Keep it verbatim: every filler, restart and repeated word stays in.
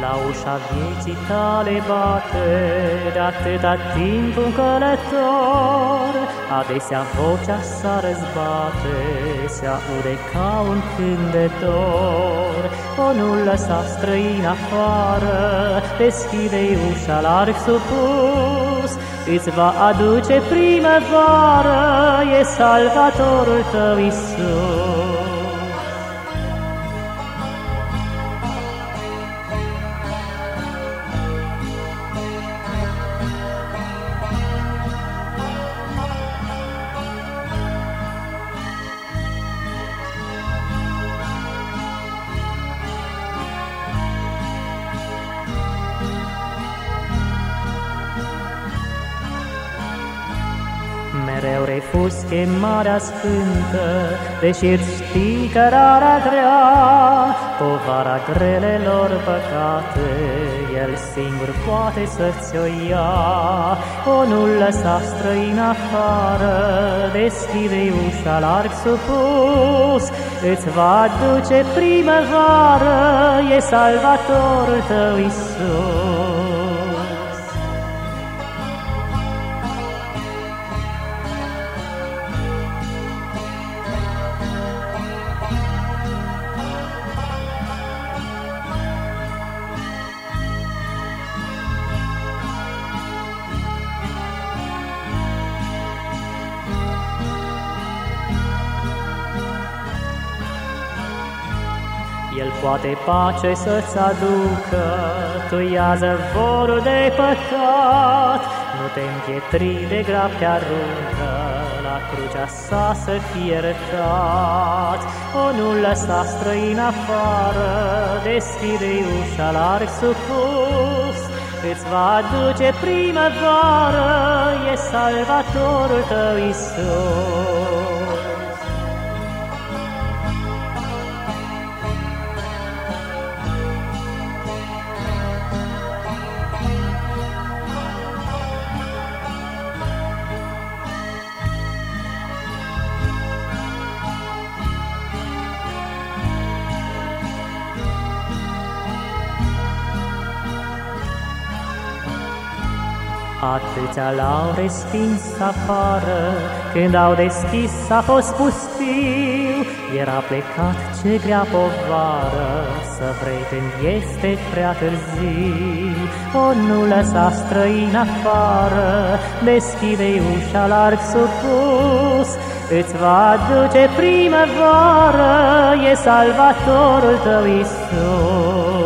La ușa vieții tale bate de atâta timp un călător, adesea vocea sa răzbate, se aude ca un cânt de dor. O, nu lăsa străin afară, deschide-i ușa larg supus, îți va aduce primăvară, e salvatorul tău Iisus. Mereu refuz chemarea sfântă, deși îți știi cărarea grea, povara grelelor păcate, El singur poate să-ți o ia. O, nu lăsa străin afară, deschide-i ușa larg supus, îți va aduce primăvară, e salvatorul tău Iisus. El poate pace să-ți aducă, tu ia zăvorul de păcat, nu te împietri de grab te aruncă, la crucea sa să fie iertat. O, nu lăsa străin afară, deschide-i ușa larg supus, îți va aduce primăvară, e salvatorul tău Iisus. Atâția l-au respins afară, când au deschis s-a fost pustiu. Era plecat, ce grea povară, să vrei când este prea târziu. O, nu lăsa străin afară, deschide-i ușa larg supus, îți va aduce primăvară, e salvatorul tău Iisus.